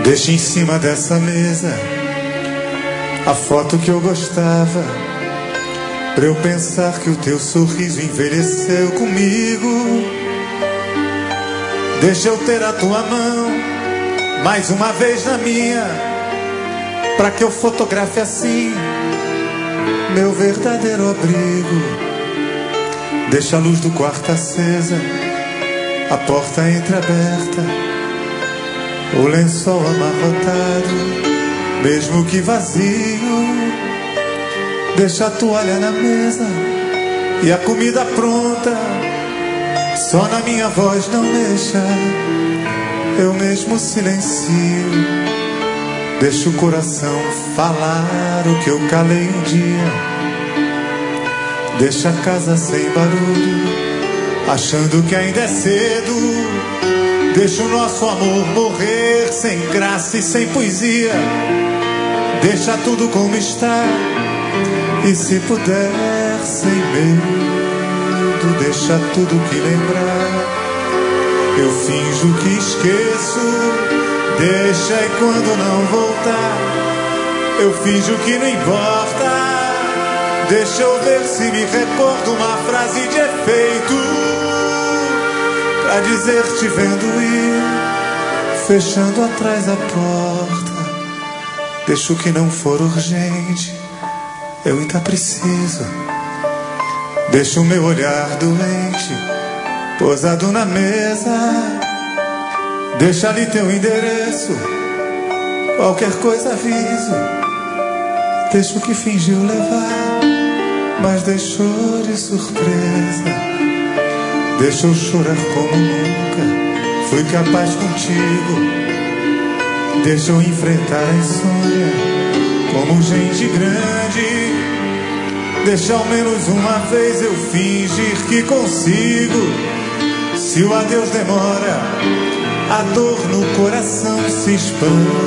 Deixa em cima dessa mesa a foto que eu gostava, pra eu pensar que o teu sorriso envelheceu comigo. Deixa eu ter a tua mão mais uma vez na minha, pra que eu fotografe assim meu verdadeiro abrigo. Deixa a luz do quarto acesa, a porta entreaberta, o lençol amarrotado, mesmo que vazio. Deixa a toalha na mesa e a comida pronta, só na minha voz não mexa, eu mesmo silencio. Deixa o coração falar o que eu calei um dia. Deixa a casa sem barulho, achando que ainda é cedo. Deixa o nosso amor morrer sem graça e sem poesia. Deixa tudo como está, e se puder sem medo, deixa tudo que lembrar. Eu finjo que esqueço, deixa e quando não voltar, eu finjo que não importa. Deixa eu ver se me recordo uma frase de efeito, pra dizer te vendo ir, fechando atrás a porta. Deixa o que não for urgente, eu ainda preciso. Deixa o meu olhar doente posado na mesa. Deixa ali teu endereço, qualquer coisa aviso. Deixa o que fingiu levar, mas deixou de surpresa. Deixa eu chorar como nunca fui capaz contigo. Deixa eu enfrentar a insônia como gente grande. Deixa ao menos uma vez eu fingir que consigo. Se o adeus demora, a dor no coração se expande.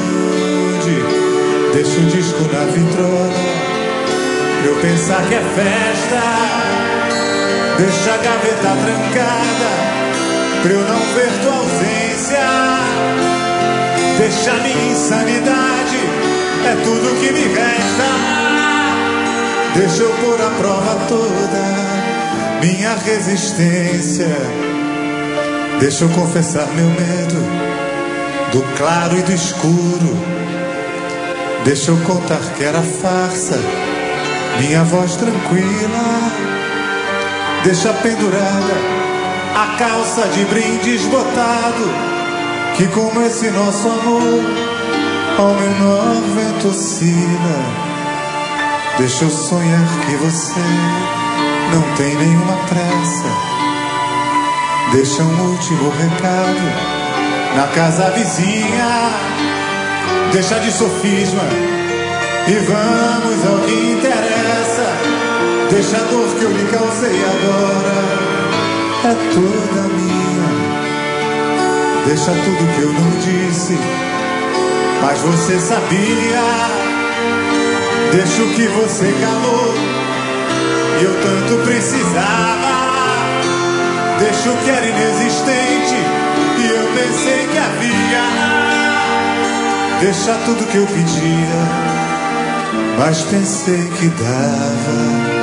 Deixa o disco na vitrola, pra eu pensar que é festa. Deixa a gaveta trancada, pra eu não ver tua ausência. Deixa a minha insanidade, é tudo que me resta. Deixa eu pôr à prova toda minha resistência. Deixa eu confessar meu medo do claro e do escuro. Deixa eu contar que era farsa minha voz tranquila. Deixa pendurada a calça de brindes botado, que como esse nosso amor ao menor vento oscila. Deixa eu sonhar que você não tem nenhuma pressa. Deixa um último recado na casa vizinha. Deixa de sofisma e vamos ao que interessa. Deixa a dor que eu lhe causei agora, é toda minha. Deixa tudo que eu não disse, mas você sabia. Deixa o que você calou e eu tanto precisava. Deixa o que era inexistente e eu pensei que havia. Deixa tudo que eu pedia, mas pensei que dava.